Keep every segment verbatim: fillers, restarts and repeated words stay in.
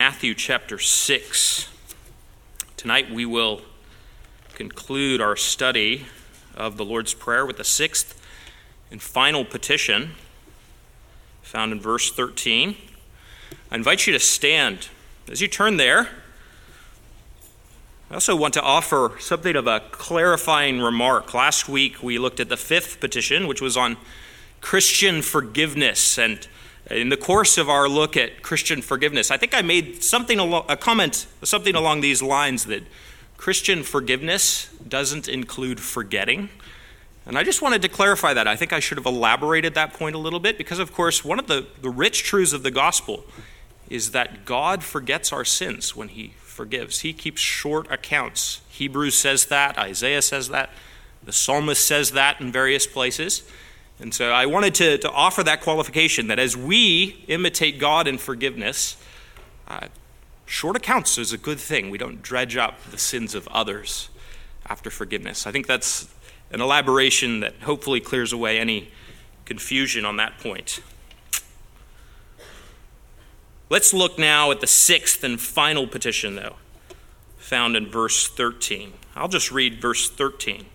Matthew chapter six. Tonight we will conclude our study of the Lord's Prayer with the sixth and final petition found in verse thirteen. I invite you to stand. As you turn there, I also want to offer something of a clarifying remark. Last week we looked at the fifth petition, which was on Christian forgiveness. And in the course of our look at Christian forgiveness, I think I made something a comment, something along these lines that Christian forgiveness doesn't include forgetting. And I just wanted to clarify that. I think I should have elaborated that point a little bit because, of course, one of the, the rich truths of the gospel is that God forgets our sins when he forgives. He keeps short accounts. Hebrews says that. Isaiah says that. The psalmist says that in various places. And so I wanted to, to offer that qualification that as we imitate God in forgiveness, uh, short accounts is a good thing. We don't dredge up the sins of others after forgiveness. I think that's an elaboration that hopefully clears away any confusion on that point. Let's look now at the sixth and final petition, though, found in verse thirteen. I'll just read verse thirteen.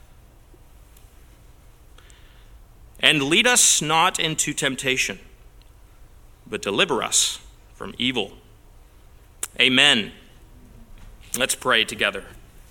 And lead us not into temptation, but deliver us from evil. Amen. Let's pray together.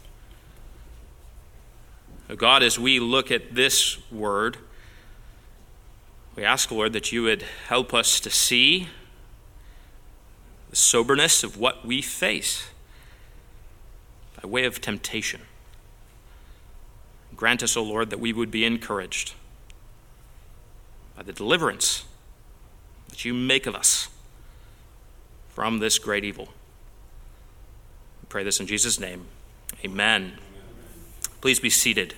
Oh God, as we look at this word, we ask, Lord, that you would help us to see the soberness of what we face by way of temptation. Grant us, O Lord, that we would be encouraged by the deliverance that you make of us from this great evil. We pray this in Jesus' name. Amen. Please be seated.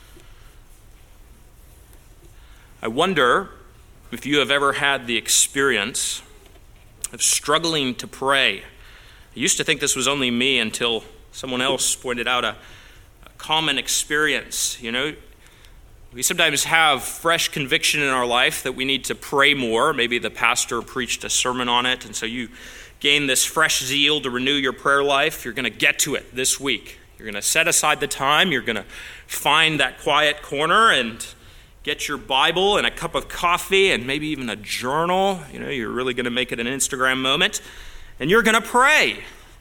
I wonder if you have ever had the experience of struggling to pray. I used to think this was only me until someone else pointed out a, a common experience. You know, we sometimes have fresh conviction in our life that we need to pray more. Maybe the pastor preached a sermon on it, and so you gain this fresh zeal to renew your prayer life. You're going to get to it this week. You're going to set aside the time. You're going to find that quiet corner and get your Bible and a cup of coffee and maybe even a journal. You know, you're really going to make it an Instagram moment. And you're going to pray.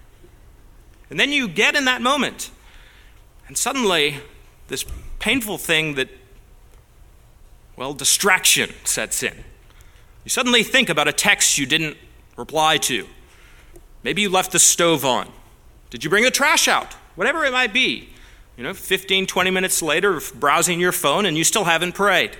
And then you get in that moment. And suddenly, this painful thing that, well, distraction sets in. You suddenly think about a text you didn't reply to. Maybe you left the stove on. Did you bring the trash out? Whatever it might be. You know, fifteen, twenty minutes later, browsing your phone, and you still haven't prayed.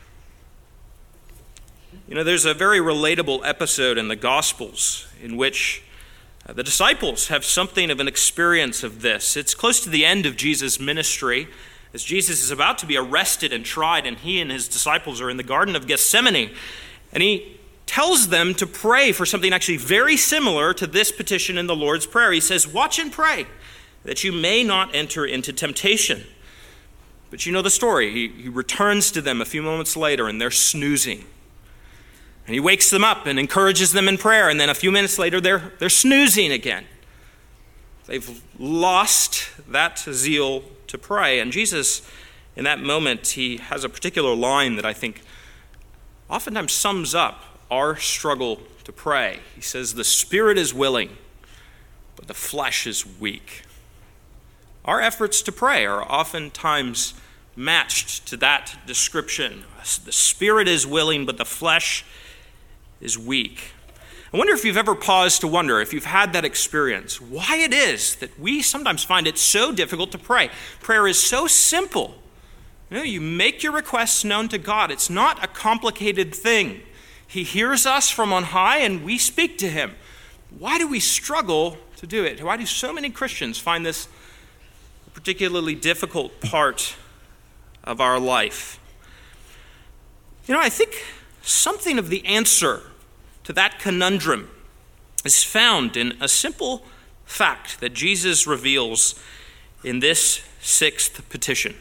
You know, there's a very relatable episode in the Gospels in which uh, the disciples have something of an experience of this. It's close to the end of Jesus' ministry, as Jesus is about to be arrested and tried, and he and his disciples are in the Garden of Gethsemane. And he tells them to pray for something actually very similar to this petition in the Lord's Prayer. He says, watch and pray, that you may not enter into temptation. But you know the story. He, he returns to them a few moments later, and they're snoozing. And he wakes them up and encourages them in prayer, and then a few minutes later, they're, they're snoozing again. They've lost that zeal to pray. And Jesus, in that moment, he has a particular line that I think oftentimes sums up our struggle to pray. He says, the spirit is willing, but the flesh is weak. Our efforts to pray are oftentimes matched to that description. The spirit is willing, but the flesh is weak. I wonder if you've ever paused to wonder, if you've had that experience, why it is that we sometimes find it so difficult to pray. Prayer is so simple. You know, you make your requests known to God. It's not a complicated thing. He hears us from on high, and we speak to him. Why do we struggle to do it? Why do so many Christians find this particularly difficult part of our life? You know, I think something of the answer to that conundrum is found in a simple fact that Jesus reveals in this sixth petition.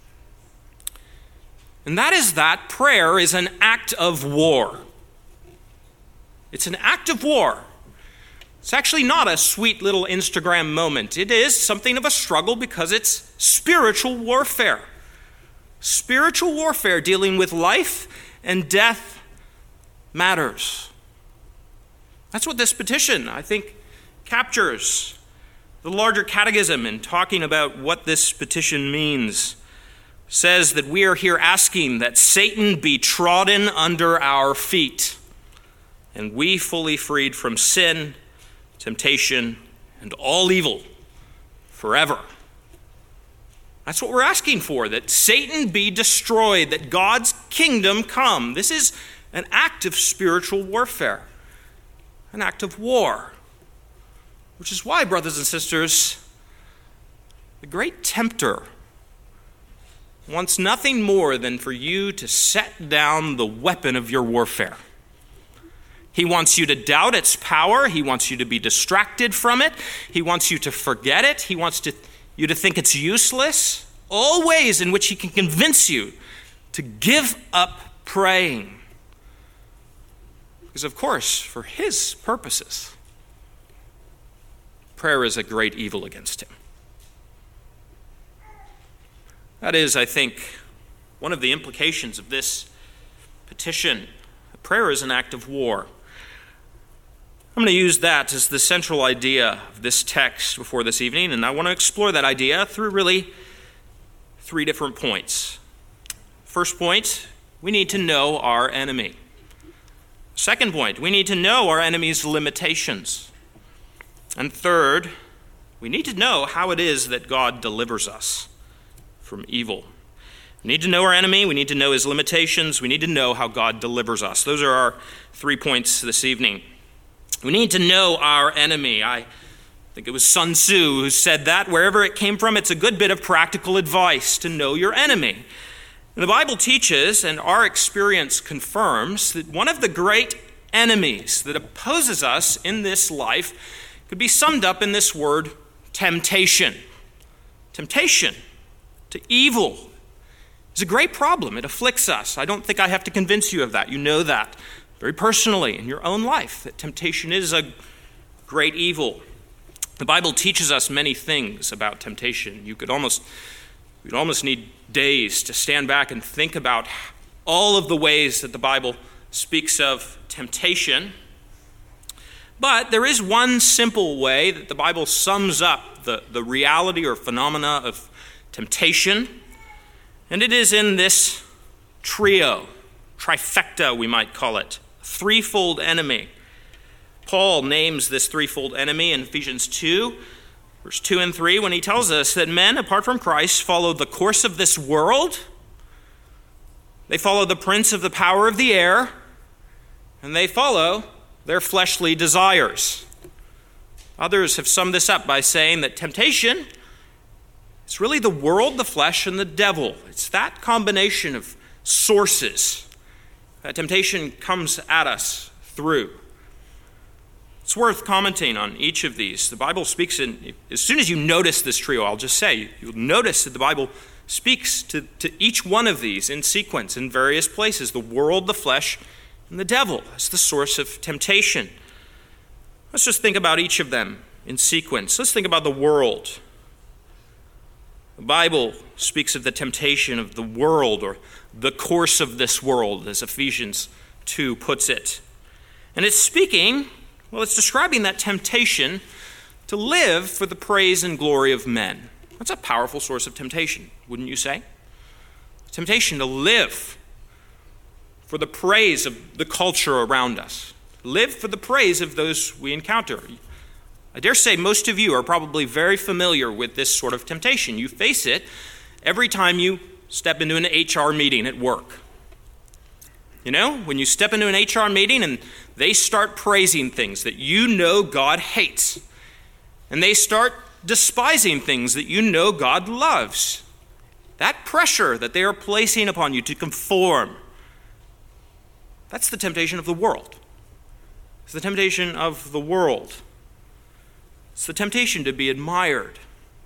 And that is that prayer is an act of war. It's an act of war. It's actually not a sweet little Instagram moment. It is something of a struggle because it's spiritual warfare. Spiritual warfare dealing with life and death matters. That's what this petition, I think, captures. The larger catechism, in talking about what this petition means, says that we are here asking that Satan be trodden under our feet, and we fully freed from sin, temptation, and all evil forever. That's what we're asking for, that Satan be destroyed, that God's kingdom come. This is an act of spiritual warfare, an act of war, which is why, brothers and sisters, the great tempter wants nothing more than for you to set down the weapon of your warfare. He wants you to doubt its power. He wants you to be distracted from it. He wants you to forget it. He wants to, you to think it's useless. All ways in which he can convince you to give up praying. Because, of course, for his purposes, prayer is a great evil against him. That is, I think, one of the implications of this petition. Prayer is an act of war. I'm going to use that as the central idea of this text before this evening, and I want to explore that idea through really three different points. First point, we need to know our enemy. Second point, we need to know our enemy's limitations. And third, we need to know how it is that God delivers us from evil. We need to know our enemy, we need to know his limitations, we need to know how God delivers us. Those are our three points this evening. We need to know our enemy. I think it was Sun Tzu who said that. Wherever it came from, it's a good bit of practical advice to know your enemy. And the Bible teaches, and our experience confirms, that one of the great enemies that opposes us in this life could be summed up in this word, temptation. Temptation to evil is a great problem. It afflicts us. I don't think I have to convince you of that. You know that very personally in your own life, that temptation is a great evil. The Bible teaches us many things about temptation. You could almost, you'd almost need days to stand back and think about all of the ways that the Bible speaks of temptation. But there is one simple way that the Bible sums up the, the reality or phenomena of temptation, and it is in this trio, trifecta we might call it, threefold enemy. Paul names this threefold enemy in Ephesians two, verse two and three, when he tells us that men, apart from Christ, follow the course of this world, they follow the prince of the power of the air, and they follow their fleshly desires. Others have summed this up by saying that temptation is really the world, the flesh, and the devil. It's that combination of sources that temptation comes at us through. It's worth commenting on each of these. The Bible speaks in, as soon as you notice this trio, I'll just say, you'll notice that the Bible speaks to, to each one of these in sequence in various places. The world, the flesh, and the devil as the source of temptation. Let's just think about each of them in sequence. Let's think about the world. The Bible speaks of the temptation of the world, or the course of this world, as Ephesians two puts it. And it's speaking, well, it's describing that temptation to live for the praise and glory of men. That's a powerful source of temptation, wouldn't you say? Temptation to live for the praise of the culture around us. Live for the praise of those we encounter. I dare say most of you are probably very familiar with this sort of temptation. You face it every time you step into an H R meeting at work. You know, when you step into an H R meeting and they start praising things that you know God hates, and they start despising things that you know God loves, that pressure that they are placing upon you to conform, that's the temptation of the world. It's the temptation of the world. It's the temptation to be admired,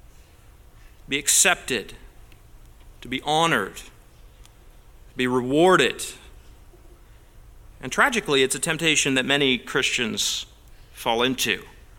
be accepted, to be honored, to be rewarded. And tragically, it's a temptation that many Christians fall into.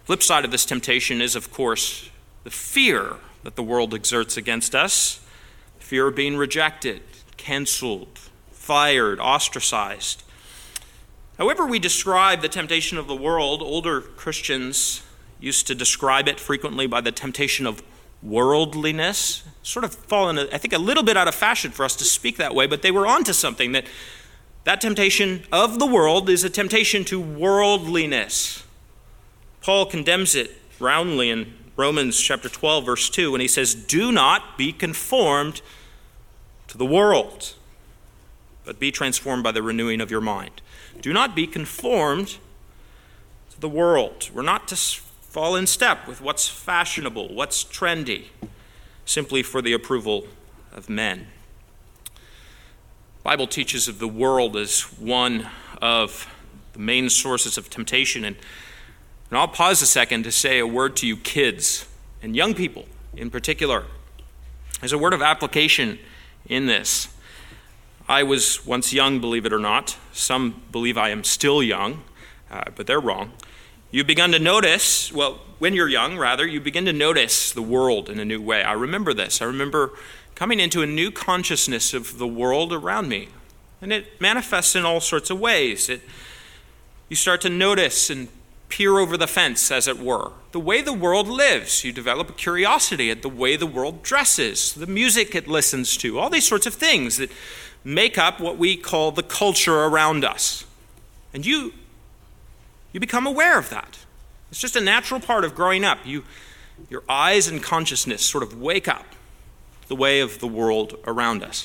Flip side of this temptation is, of course, the fear that the world exerts against us. Fear of being rejected, canceled, fired, ostracized. However we describe the temptation of the world, older Christians used to describe it frequently by the temptation of worldliness. Sort of fallen, I think, a little bit out of fashion for us to speak that way, but they were onto something, that that temptation of the world is a temptation to worldliness. Paul condemns it roundly in Romans chapter twelve, verse two, when he says, "Do not be conformed to the world, but be transformed by the renewing of your mind." Do not be conformed to the world. We're not to fall in step with what's fashionable, what's trendy, simply for the approval of men. The Bible teaches of the world as one of the main sources of temptation. And, and I'll pause a second to say a word to you kids and young people in particular. There's a word of application in this. I was once young, believe it or not. Some believe I am still young, uh, but they're wrong. You've begun to notice, well, when you're young, rather, you begin to notice the world in a new way. I remember this. I remember coming into a new consciousness of the world around me. And it manifests in all sorts of ways. It, you start to notice and peer over the fence, as it were. The way the world lives. You develop a curiosity at the way the world dresses, the music it listens to, all these sorts of things that make up what we call the culture around us. And you you become aware of that. It's just a natural part of growing up. You, your eyes and consciousness sort of wake up the way of the world around us.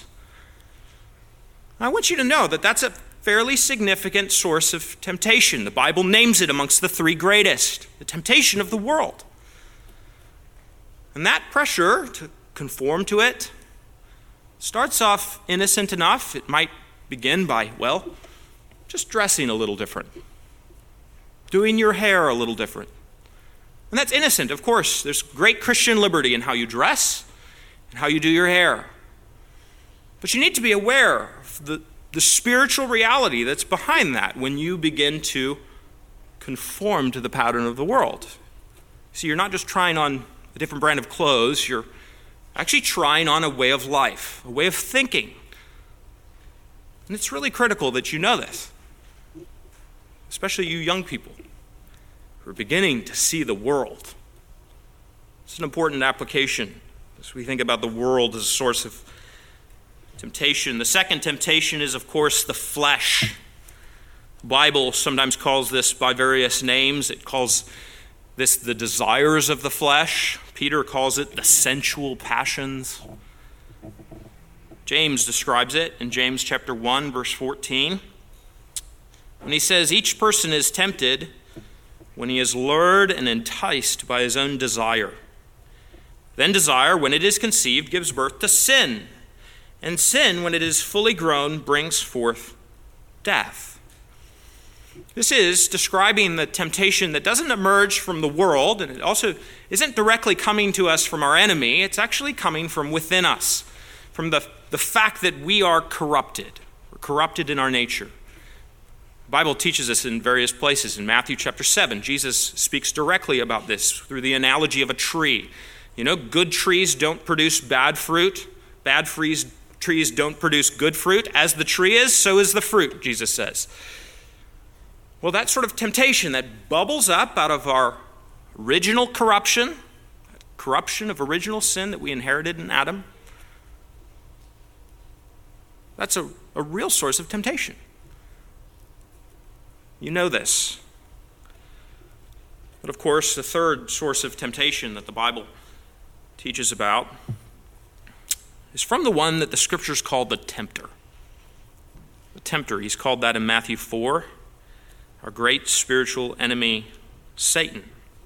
I want you to know that that's a fairly significant source of temptation. The Bible names it amongst the three greatest, the temptation of the world. And that pressure to conform to it starts off innocent enough. It might begin by, well, just dressing a little different, doing your hair a little different. And that's innocent, of course. There's great Christian liberty in how you dress and how you do your hair. But you need to be aware of the, the spiritual reality that's behind that when you begin to conform to the pattern of the world. See, you're not just trying on a different brand of clothes, you're actually trying on a way of life, a way of thinking. And it's really critical that you know this, especially you young people who are beginning to see the world. It's an important application as we think about the world as a source of temptation. The second temptation is, of course, the flesh. The Bible sometimes calls this by various names. It calls this the desires of the flesh. Peter calls it the sensual passions. James describes it in James chapter one, verse fourteen. When he says, each person is tempted when he is lured and enticed by his own desire. Then desire, when it is conceived, gives birth to sin. And sin, when it is fully grown, brings forth death. This is describing the temptation that doesn't emerge from the world, and it also isn't directly coming to us from our enemy. It's actually coming from within us, from the, the fact that we are corrupted. We're corrupted in our nature. The Bible teaches us in various places. In Matthew chapter seven, Jesus speaks directly about this through the analogy of a tree. You know, good trees don't produce bad fruit. Bad trees, trees don't produce good fruit. As the tree is, so is the fruit, Jesus says. Well, that sort of temptation that bubbles up out of our original corruption, corruption of original sin that we inherited in Adam, that's a, a real source of temptation. You know this. But of course, the third source of temptation that the Bible teaches about is from the one that the Scriptures call the tempter. The tempter, he's called that in Matthew four, our great spiritual enemy, Satan.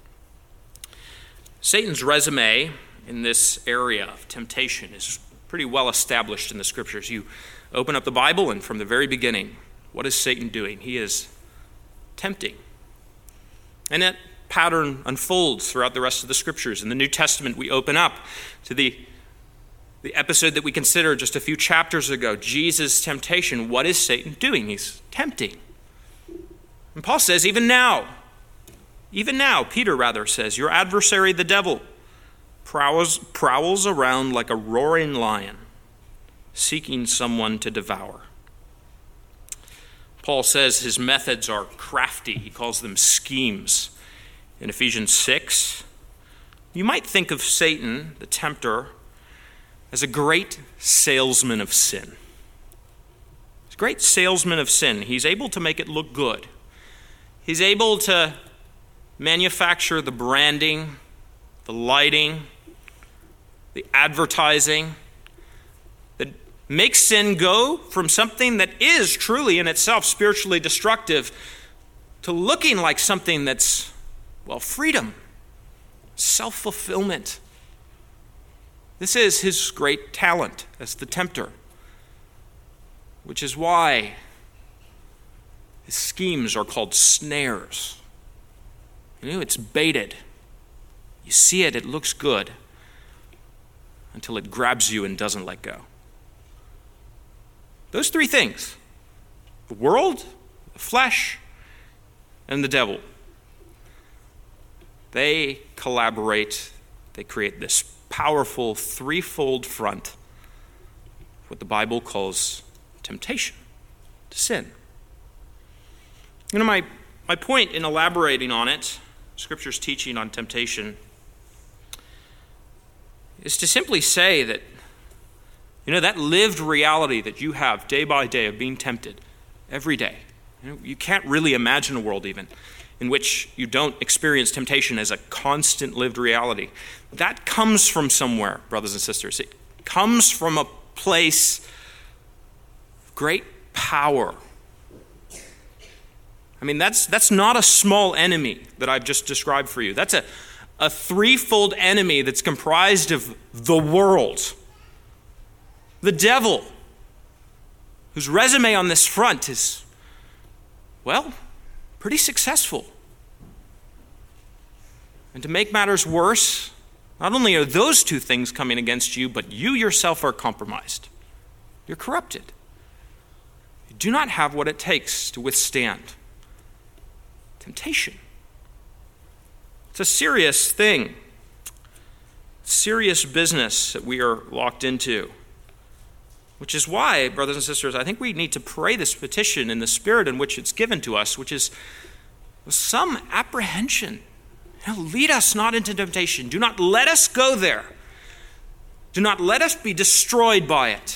Satan's resume in this area of temptation is pretty well established in the Scriptures. You open up the Bible, and from the very beginning, what is Satan doing? He is tempting. And that pattern unfolds throughout the rest of the Scriptures. In the New Testament, we open up to the, the episode that we considered just a few chapters ago, Jesus' temptation. What is Satan doing? He's tempting. And Paul says, even now, Even now, Peter rather says, your adversary, the devil, prowls, prowls around like a roaring lion, seeking someone to devour. Paul says his methods are crafty. He calls them schemes. In Ephesians six, you might think of Satan, the tempter, as a great salesman of sin. He's a great salesman of sin. He's able to make it look good. He's able to manufacture the branding, the lighting, the advertising that makes sin go from something that is truly in itself spiritually destructive to looking like something that's, well, freedom, self-fulfillment. This is his great talent as the tempter, which is why his schemes are called snares. You know, it's baited. You see it, it looks good, until it grabs you and doesn't let go. Those three things, the world, the flesh, and the devil, they collaborate, they create this powerful threefold front, what the Bible calls temptation to sin. You know, my, my point in elaborating on it, Scripture's teaching on temptation, is to simply say that, you know, that lived reality that you have day by day of being tempted every day. You know, you can't really imagine a world even in which you don't experience temptation as a constant lived reality. That comes from somewhere, brothers and sisters. It comes from a place of great power. I mean, that's that's not a small enemy that I've just described for you. That's a, a threefold enemy that's comprised of the world, the devil, whose resume on this front is, well, pretty successful. And to make matters worse, not only are those two things coming against you, but you yourself are compromised. You're corrupted. You do not have what it takes to withstand temptation. It's a serious thing, serious business that we are locked into, which is why, brothers and sisters, I think we need to pray this petition in the spirit in which it's given to us, which is with some apprehension. You know, lead us not into temptation. Do not let us go there. Do not let us be destroyed by it.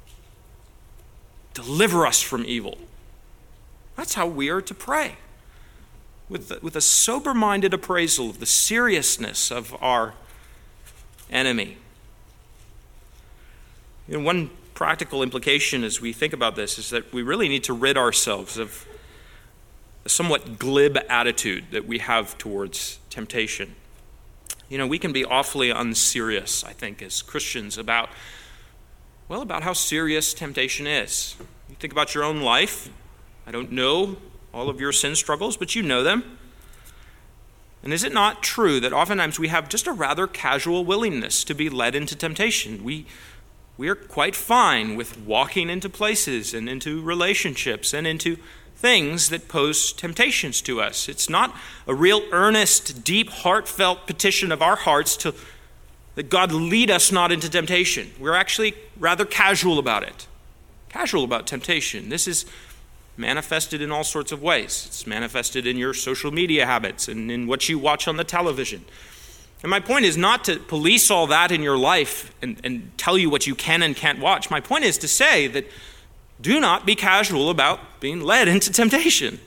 Deliver us from evil. That's how we are to pray. With, the, with a sober-minded appraisal of the seriousness of our enemy. You know, one practical implication as we think about this is that we really need to rid ourselves of a somewhat glib attitude that we have towards temptation. You know, we can be awfully unserious, I think, as Christians about, well, about how serious temptation is. You think about your own life. I don't know all of your sin struggles, but you know them. And is it not true that oftentimes we have just a rather casual willingness to be led into temptation? We, we are quite fine with walking into places and into relationships and into things that pose temptations to us. It's not a real earnest, deep, heartfelt petition of our hearts to that God lead us not into temptation. We're actually rather casual about it. Casual about temptation. This is manifested in all sorts of ways. It's manifested in your social media habits and in what you watch on the television. And my point is not to police all that in your life and, and tell you what you can and can't watch. My point is to say that do not be casual about being led into temptation.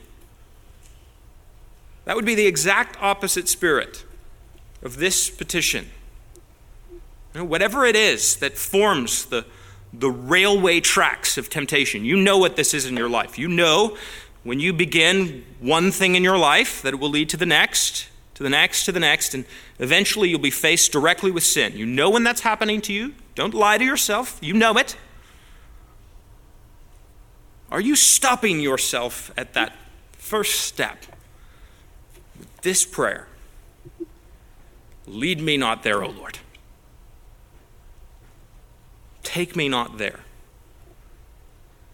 That would be the exact opposite spirit of this petition. You know, whatever it is that forms the the railway tracks of temptation. You know what this is in your life. You know when you begin one thing in your life that it will lead to the next, to the next, to the next, and eventually you'll be faced directly with sin. You know when that's happening to you. Don't lie to yourself. You know it. Are you stopping yourself at that first step with this prayer? Lead me not there, O Lord. Take me not there.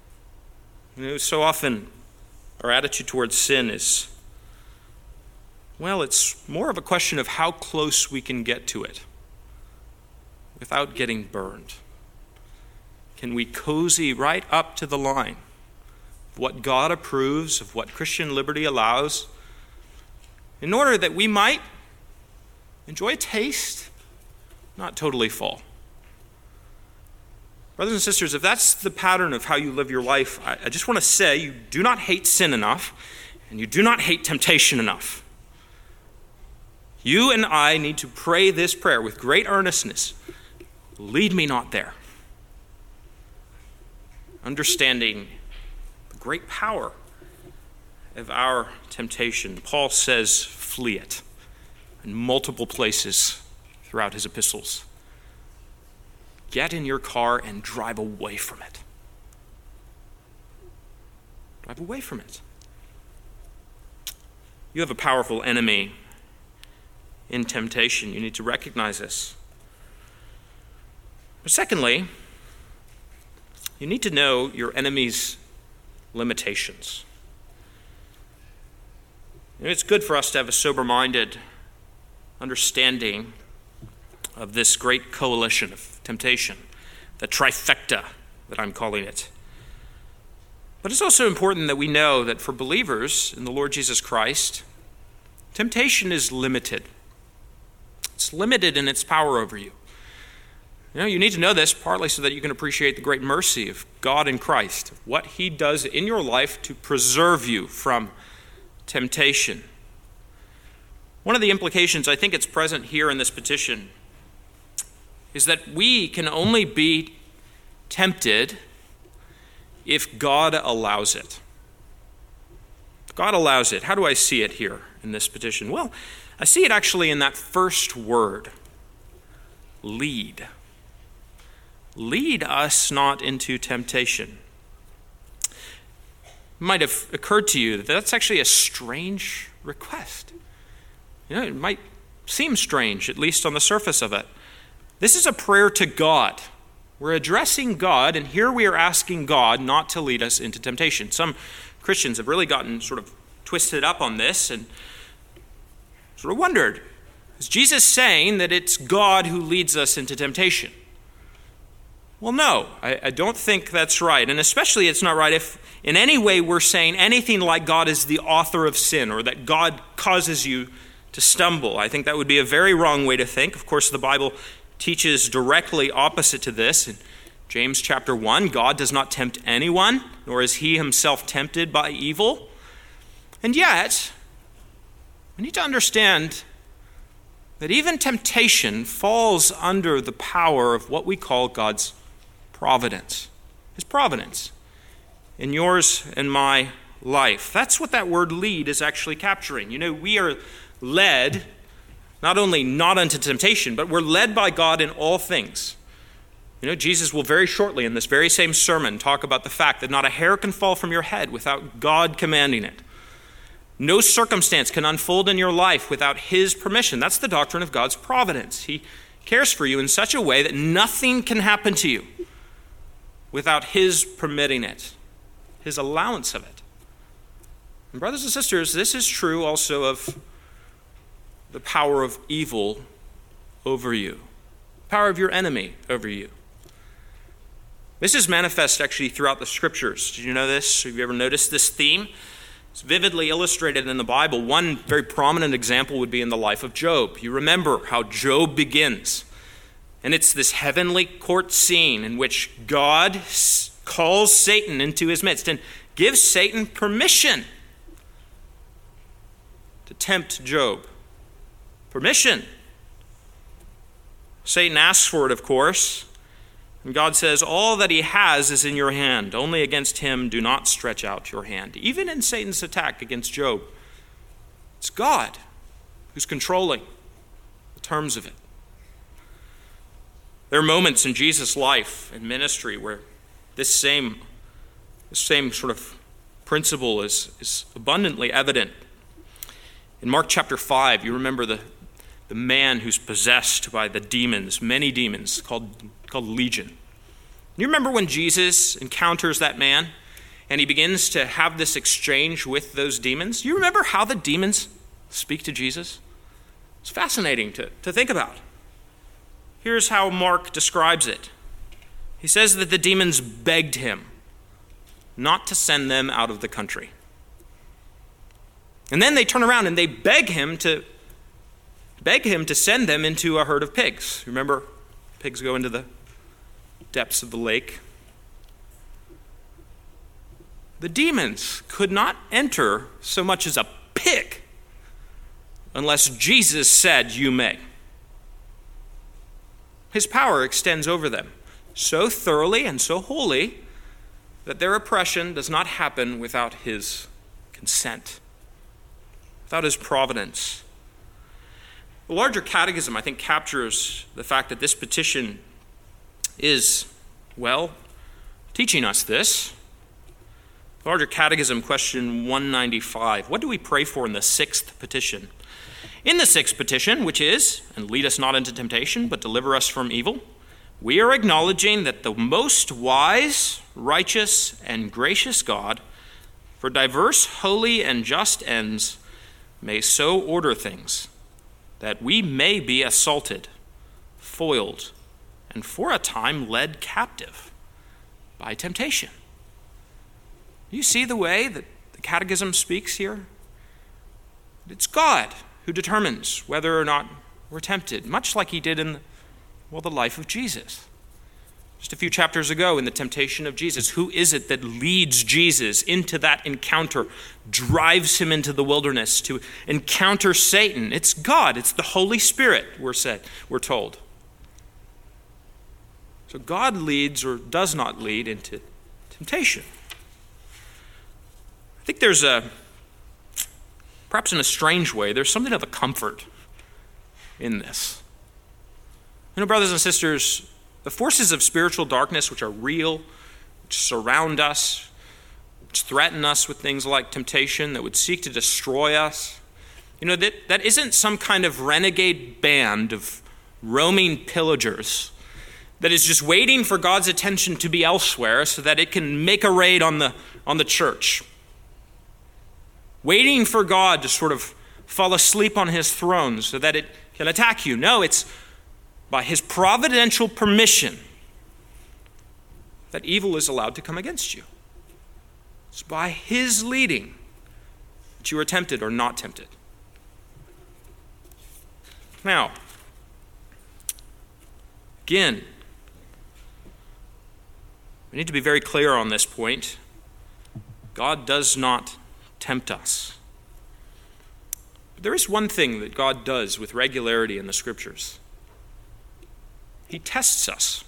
You know, so often our attitude towards sin is Well, it's more of a question of how close we can get to it without getting burned. Can we cozy right up to the line of what God approves, of what Christian liberty allows, in order that we might enjoy a taste, not totally fall? Brothers and sisters, if that's the pattern of how you live your life, I, I just want to say you do not hate sin enough, and you do not hate temptation enough. You and I need to pray this prayer with great earnestness. Lead me not there. Understanding the great power of our temptation, Paul says, flee it in multiple places throughout his epistles. Get in your car and drive away from it. Drive away from it. You have a powerful enemy in temptation. You need to recognize this. But secondly, you need to know your enemy's limitations. You know, it's good for us to have a sober-minded understanding of this great coalition of temptation, the trifecta that I'm calling it. But it's also important that we know that for believers in the Lord Jesus Christ, temptation is limited. It's limited in its power over you. You know, you need to know this partly so that you can appreciate the great mercy of God in Christ, what he does in your life to preserve you from temptation. One of the implications, I think it's present here in this petition, is that we can only be tempted if God allows it. If God allows it. How do I see it here in this petition? Well, I see it actually in that first word, lead. Lead us not into temptation. It might have occurred to you that that's actually a strange request. You know, it might seem strange, at least on the surface of it. This is a prayer to God. We're addressing God, and here we are asking God not to lead us into temptation. Some Christians have really gotten sort of twisted up on this and sort of wondered, is Jesus saying that it's God who leads us into temptation? Well, no, I, I don't think that's right. And especially it's not right if in any way we're saying anything like God is the author of sin or that God causes you to stumble. I think that would be a very wrong way to think. Of course, the Bible teaches directly opposite to this. In James chapter one, God does not tempt anyone, nor is he himself tempted by evil. And yet, we need to understand that even temptation falls under the power of what we call God's providence. His providence in yours and my life. That's what that word lead is actually capturing. You know, we are led not only not unto temptation, but we're led by God in all things. You know, Jesus will very shortly in this very same sermon talk about the fact that not a hair can fall from your head without God commanding it. No circumstance can unfold in your life without his permission. That's the doctrine of God's providence. He cares for you in such a way that nothing can happen to you without his permitting it, his allowance of it. And brothers and sisters, this is true also of the power of evil over you, power of your enemy over you. This is manifest actually throughout the scriptures. Did you know this? Have you ever noticed this theme? It's vividly illustrated in the Bible. One very prominent example would be in the life of Job. You remember how Job begins. And it's this heavenly court scene in which God calls Satan into his midst and gives Satan permission to tempt Job. Permission. Satan asks for it, of course. And God says, all that he has is in your hand. Only against him do not stretch out your hand. Even in Satan's attack against Job, it's God who's controlling the terms of it. There are moments in Jesus' life and ministry where this same, this same sort of principle is, is abundantly evident. In Mark chapter five, you remember the, the man who's possessed by the demons, many demons, called, called Legion. You remember when Jesus encounters that man and he begins to have this exchange with those demons? You remember how the demons speak to Jesus? It's fascinating to, to think about. Here's how Mark describes it. He says that the demons begged him not to send them out of the country. And then they turn around and they beg him to beg him to send them into a herd of pigs. Remember, pigs go into the depths of the lake. The demons could not enter so much as a pig unless Jesus said, "You may." His power extends over them so thoroughly and so wholly that their oppression does not happen without his consent, without his providence. The larger catechism, I think, captures the fact that this petition is, well, teaching us this. The larger catechism, question one ninety-five. What do we pray for in the sixth petition? In the sixth petition, which is, "And lead us not into temptation, but deliver us from evil," we are acknowledging that the most wise, righteous, and gracious God, for diverse, holy, and just ends, may so order things that we may be assaulted, foiled, and for a time led captive by temptation. You see the way that the Catechism speaks here? It's God who determines whether or not we're tempted, much like he did in, well, the life of Jesus. Just a few chapters ago in the temptation of Jesus, who is it that leads Jesus into that encounter, drives him into the wilderness to encounter Satan? It's God. It's the Holy Spirit, we're said, we're told. So God leads or does not lead into temptation. I think there's a, perhaps in a strange way, there's something of a comfort in this. You know, brothers and sisters, the forces of spiritual darkness, which are real, which surround us, which threaten us with things like temptation, that would seek to destroy us, you know, that, that isn't some kind of renegade band of roaming pillagers that is just waiting for God's attention to be elsewhere so that it can make a raid on the, on the church. Waiting for God to sort of fall asleep on his throne so that it can attack you. No, it's by his providential permission that evil is allowed to come against you. It's by his leading that you are tempted or not tempted. Now, again, we need to be very clear on this point. God does not tempt us. But there is one thing that God does with regularity in the Scriptures. He tests us.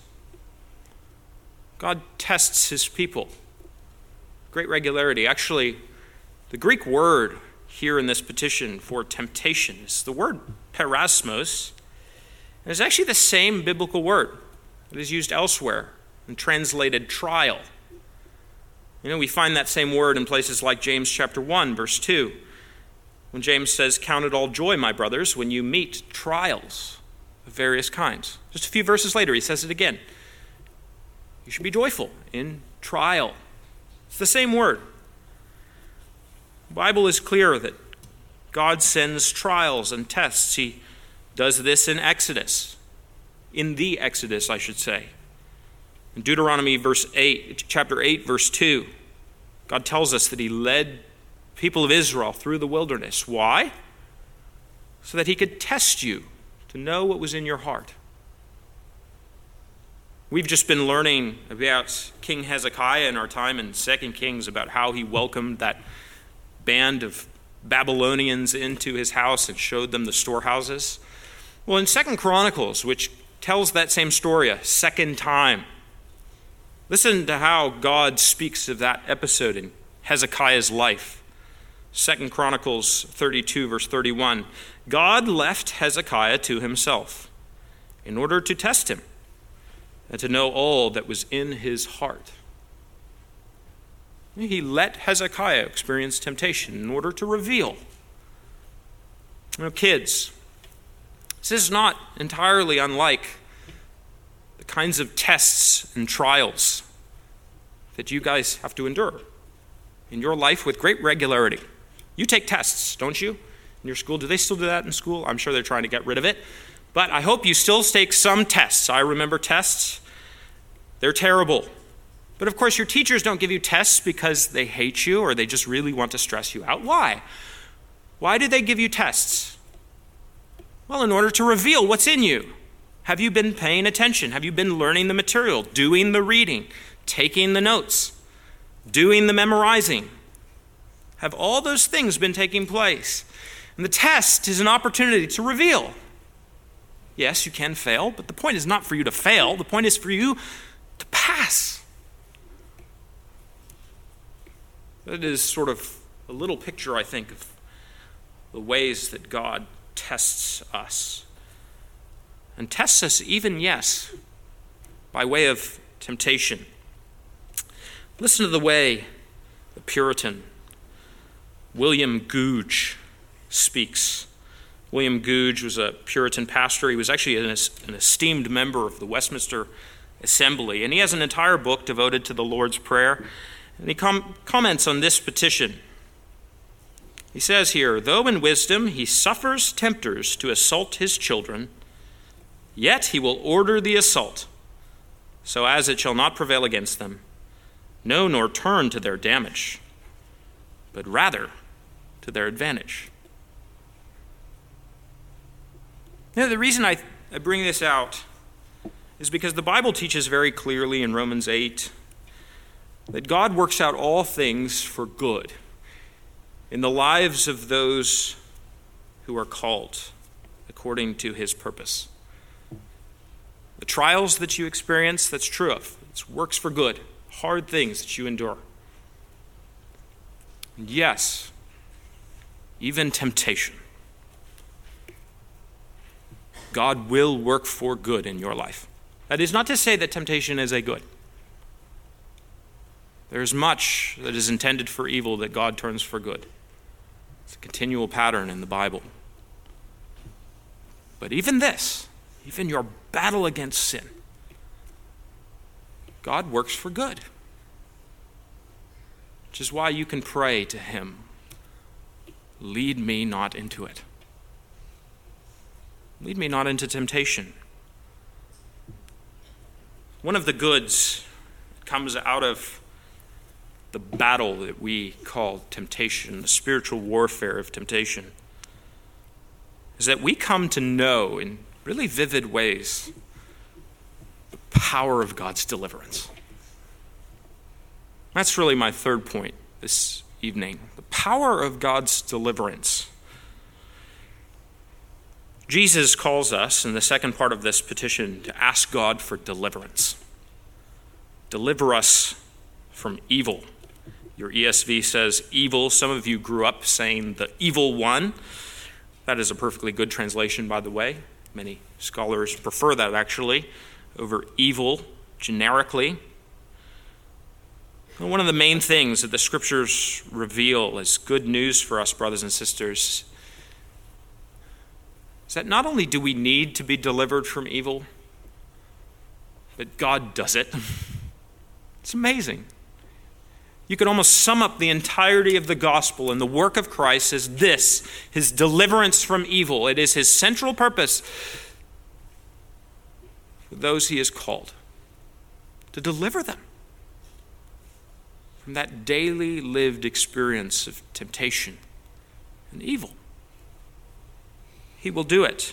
God tests his people. Great regularity. Actually, the Greek word here in this petition for temptation is the word perasmos. And it's actually the same biblical word that is used elsewhere and translated trial. You know, we find that same word in places like James chapter one, verse two, when James says, "Count it all joy, my brothers, when you meet trials of various kinds." Just a few verses later, he says it again. You should be joyful in trial. It's the same word. The Bible is clear that God sends trials and tests. He does this in Exodus, in the Exodus, I should say. In Deuteronomy verse eight, chapter eight, verse two, God tells us that he led people of Israel through the wilderness. Why? So that he could test you to know what was in your heart. We've just been learning about King Hezekiah in our time in Second Kings, about how he welcomed that band of Babylonians into his house and showed them the storehouses. Well, in Second Chronicles, which tells that same story a second time, listen to how God speaks of that episode in Hezekiah's life. Second Chronicles thirty-two, verse thirty-one. God left Hezekiah to himself in order to test him and to know all that was in his heart. He let Hezekiah experience temptation in order to reveal. You know, kids, this is not entirely unlike the kinds of tests and trials that you guys have to endure in your life with great regularity. You take tests, don't you? In in your school? Do they still do that in school? I'm sure they're trying to get rid of it. But I hope you still take some tests. I remember tests. They're terrible. But of course, your teachers don't give you tests because they hate you or they just really want to stress you out. Why? Why do they give you tests? Well, in order to reveal what's in you. Have you been paying attention? Have you been learning the material, doing the reading, taking the notes, doing the memorizing? Have all those things been taking place? And the test is an opportunity to reveal. Yes, you can fail, but the point is not for you to fail. The point is for you to pass. That is sort of a little picture, I think, of the ways that God tests us. And tests us even, yes, by way of temptation. Listen to the way the Puritan William Gouge speaks. William Gouge was a Puritan pastor. He was actually an, an esteemed member of the Westminster Assembly, and he has an entire book devoted to the Lord's Prayer. And he com- comments on this petition. He says here, though in wisdom he suffers tempters to assault his children, yet he will order the assault, so as it shall not prevail against them, no, nor turn to their damage, but rather to their advantage. Now, the reason I, I bring this out is because the Bible teaches very clearly in Romans eight that God works out all things for good in the lives of those who are called according to his purpose. The trials that you experience, that's true of. It works for good. Hard things that you endure. And yes, even temptation. God will work for good in your life. That is not to say that temptation is a good. There is much that is intended for evil that God turns for good. It's a continual pattern in the Bible. But even this, even your battle against sin, God works for good. Which is why you can pray to him, lead me not into it. Lead me not into temptation. One of the goods that comes out of the battle that we call temptation, the spiritual warfare of temptation, is that we come to know in really vivid ways the power of God's deliverance. That's really my third point this evening, the power of God's deliverance. Jesus calls us in the second part of this petition to ask God for deliverance. Deliver us from evil. Your E S V says evil. Some of you grew up saying the evil one. That is a perfectly good translation, by the way. Many scholars prefer that, actually, over evil generically. And one of the main things that the scriptures reveal as good news for us, brothers and sisters, is that not only do we need to be delivered from evil, but God does it. It's amazing. You could almost sum up the entirety of the gospel and the work of Christ as this, his deliverance from evil. It is his central purpose for those he has called, to deliver them from that daily lived experience of temptation and evil. He will do it.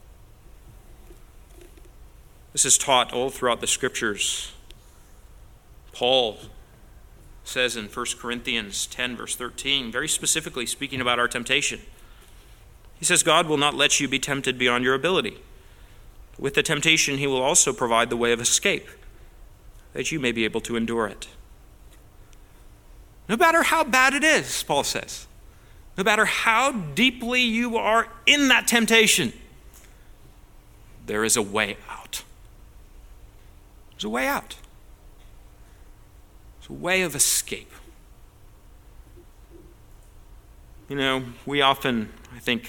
This is taught all throughout the scriptures. Paul says in First Corinthians ten, verse thirteen, very specifically speaking about our temptation. He says, God will not let you be tempted beyond your ability. With the temptation, he will also provide the way of escape, that you may be able to endure it. No matter how bad it is, Paul says, no matter how deeply you are in that temptation, there is a way out. There's a way out. There's a way of escape. You know, we often, I think,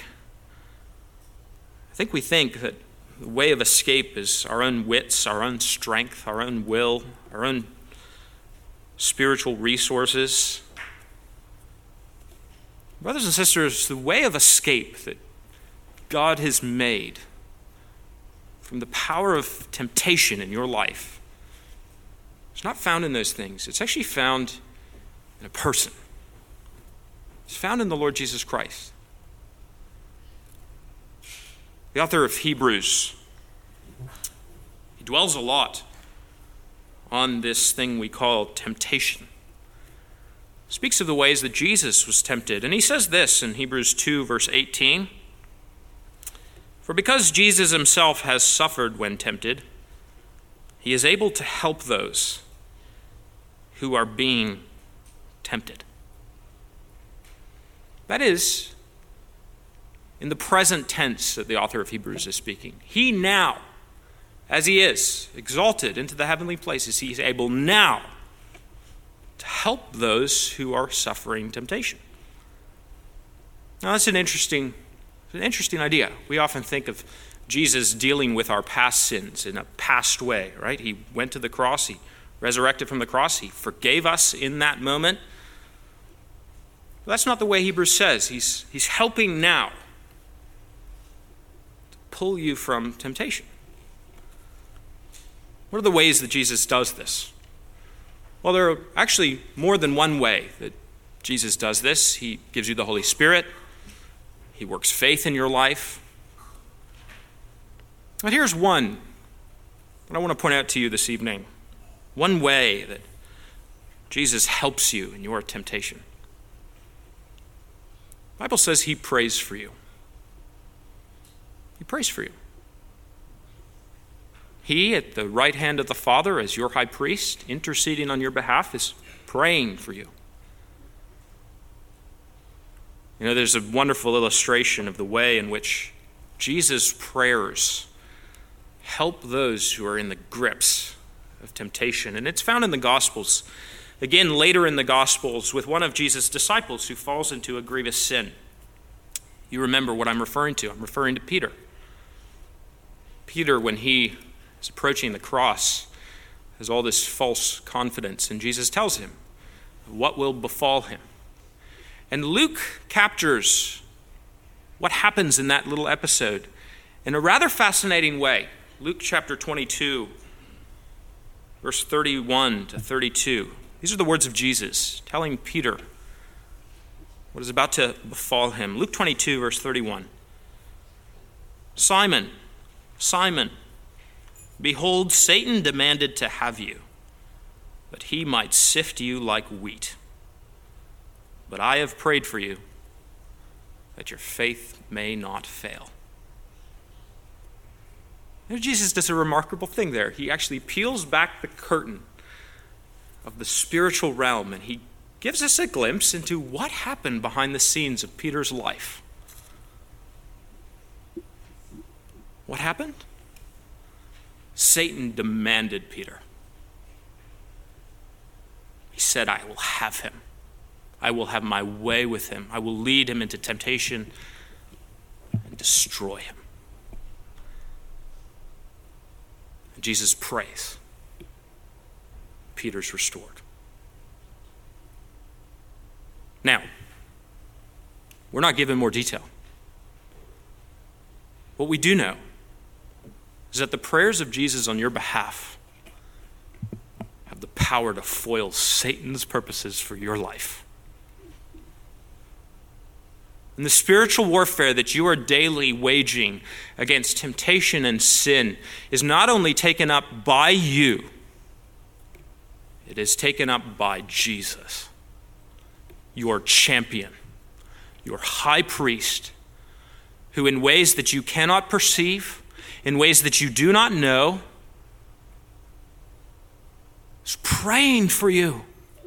I think we think that the way of escape is our own wits, our own strength, our own will, our own spiritual resources. Brothers and sisters, the way of escape that God has made from the power of temptation in your life, it's not found in those things. It's actually found in a person. It's found in the Lord Jesus Christ. The author of Hebrews, he dwells a lot on this thing we call temptation. He speaks of the ways that Jesus was tempted. And he says this in Hebrews two, verse eighteen. For because Jesus himself has suffered when tempted, he is able to help those who are being tempted. That is, in the present tense that the author of Hebrews is speaking. He now, as he is, exalted into the heavenly places, he is able now to help those who are suffering temptation. Now that's an interesting, an interesting idea. We often think of Jesus dealing with our past sins in a past way, right? He went to the cross, he resurrected from the cross, he forgave us in that moment. But that's not the way Hebrews says. He's, he's helping now to pull you from temptation. What are the ways that Jesus does this? Well, there are actually more than one way that Jesus does this. He gives you the Holy Spirit. He works faith in your life. But here's one that I want to point out to you this evening. One way that Jesus helps you in your temptation. The Bible says he prays for you. He prays for you. He, at the right hand of the Father, as your high priest, interceding on your behalf, is praying for you. You know, there's a wonderful illustration of the way in which Jesus' prayers help those who are in the grips of temptation. And it's found in the Gospels. Again, later in the Gospels, with one of Jesus' disciples who falls into a grievous sin. You remember what I'm referring to. I'm referring to Peter. Peter, when he is approaching the cross, has all this false confidence, and Jesus tells him what will befall him. And Luke captures what happens in that little episode in a rather fascinating way. Luke chapter twenty-two, verse thirty-one to thirty-two. These are the words of Jesus telling Peter what is about to befall him. Luke twenty-two, verse thirty-one. Simon, Simon, behold, Satan demanded to have you, that he might sift you like wheat. But I have prayed for you, that your faith may not fail. And Jesus does a remarkable thing there. He actually peels back the curtain of the spiritual realm, and he gives us a glimpse into what happened behind the scenes of Peter's life. What happened? Satan demanded Peter. He said, I will have him. I will have my way with him. I will lead him into temptation and destroy him. And Jesus prays. Peter's restored. Now, we're not given more detail. What we do know is that the prayers of Jesus on your behalf have the power to foil Satan's purposes for your life. And the spiritual warfare that you are daily waging against temptation and sin is not only taken up by you, it is taken up by Jesus, your champion, your high priest, who in ways that you cannot perceive, in ways that you do not know, is praying for you,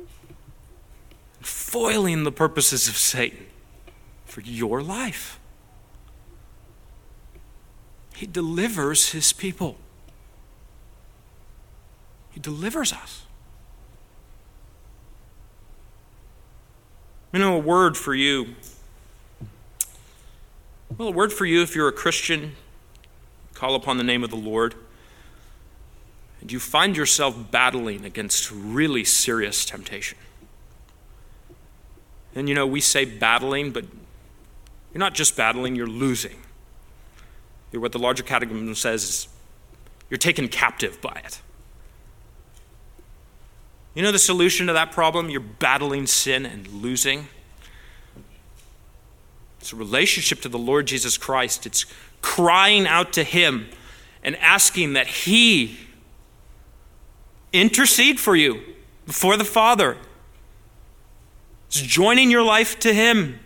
foiling the purposes of Satan for your life. He delivers his people. He delivers us. You know, a word for you. Well, a word for you if you're a Christian, call upon the name of the Lord, and you find yourself battling against really serious temptation. And you know, we say battling, but you're not just battling, you're losing. You're what the larger catechism says is you're taken captive by it. You know the solution to that problem? You're battling sin and losing. It's a relationship to the Lord Jesus Christ. It's crying out to him and asking that he intercede for you before the Father. It's joining your life to him.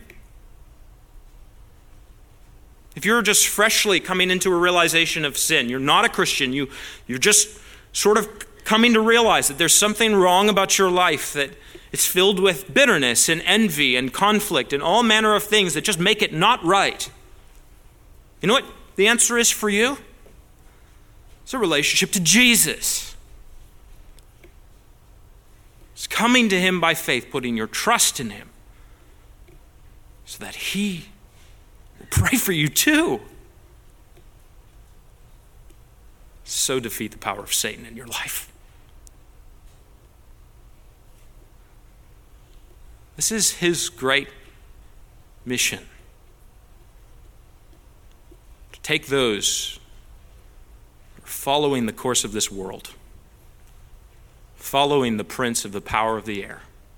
If you're just freshly coming into a realization of sin, you're not a Christian, you, you're just sort of coming to realize that there's something wrong about your life, that it's filled with bitterness and envy and conflict and all manner of things that just make it not right. You know what the answer is for you? It's a relationship to Jesus. It's coming to him by faith, putting your trust in him so that he will pray for you too. So defeat the power of Satan in your life. This is his great mission. To take those who are following the course of this world, following the prince of the power of the air,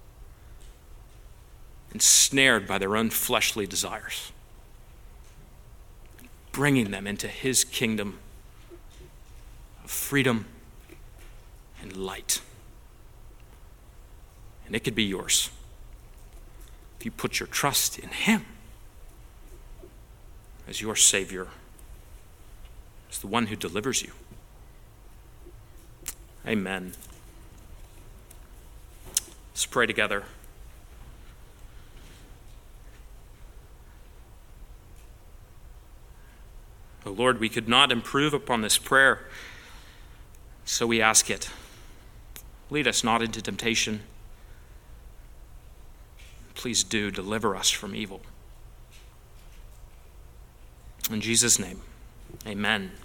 ensnared by their own fleshly desires, bringing them into his kingdom of freedom and light. And it could be yours if you put your trust in him as your Savior, as the one who delivers you. Amen. Let's pray together. O Lord, we could not improve upon this prayer, so we ask it. Lead us not into temptation. Please do deliver us from evil. In Jesus' name, amen.